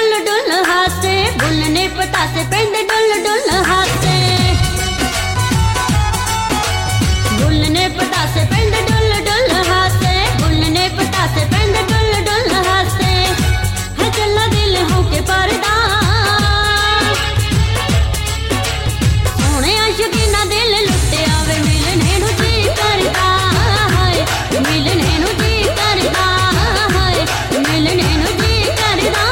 डुल डुल हासे, बुलने पटासे पिंड डुल डुल हासे, बुलने पटासे पिंड डुल डुल हासे, बुलने पटासे पिंड डुल डुल हासे। है चला दिल होके परदा, सोने आशिकीना दिल लुटे आवे, मिलने नू जी करदा है, मिलने नू जी करदा है, मिलने नू जी करदा।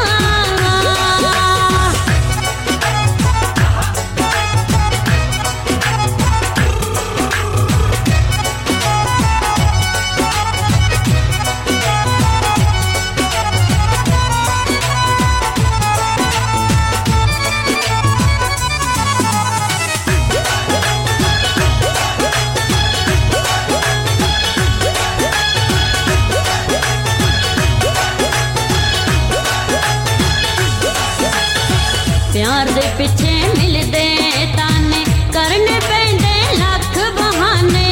प्यार दे पिछे मिलदे ताने, करने पैंदे लख बहाने,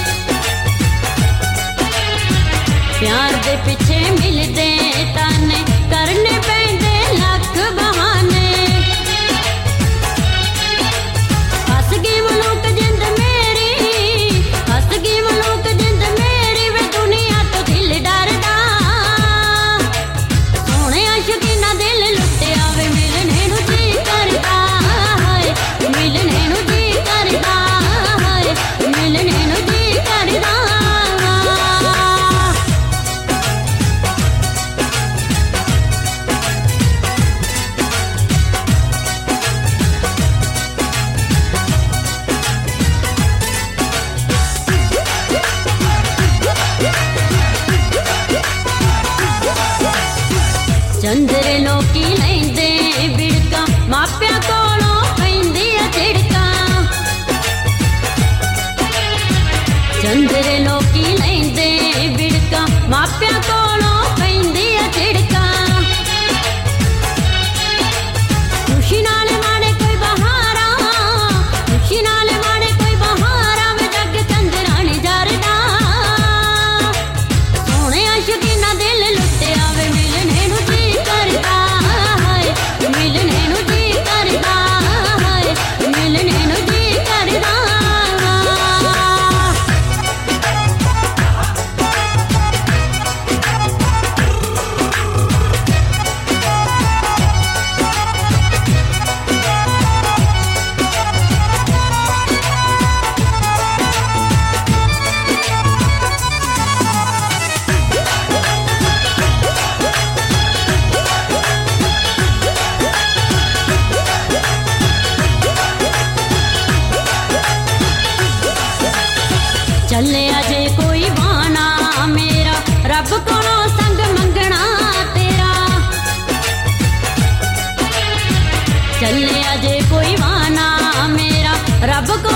प्यार दे पिछे मिलदे ताने, करने पैंदे लख बहाने। हस गई मलूक जिंद मेरी, हस गई मलूक जिंद मेरी, वे दुनिया तो दिल डरदा, सोने आशिकीना दिल लुटे आवे, मिलने नू जी करदा है, मिलने नू जी करदा है, मिलने नू जी करदा। चंदरे लोकी लैंदे बिड़का, मापिया कोलों पैंदी झिड़का, चंदरे लोकी लैंदे बिड़का, मापिया कोलों पैंदी झिड़का। खुशी नाल माने कोई बहारा, खुशी नाल माने कोई बहारा, वे जग चंदरानी जरदा, सोने आशिकीना दिल लुटे आवे, मिलने नू जी करदा है, मिलने नू जी करदा है, मिलने नू जी करदा। चले अजे कोई वाना मेरा, रब कोलों संग मंगना तेरा, चले अजे कोई वाना मेरा, रब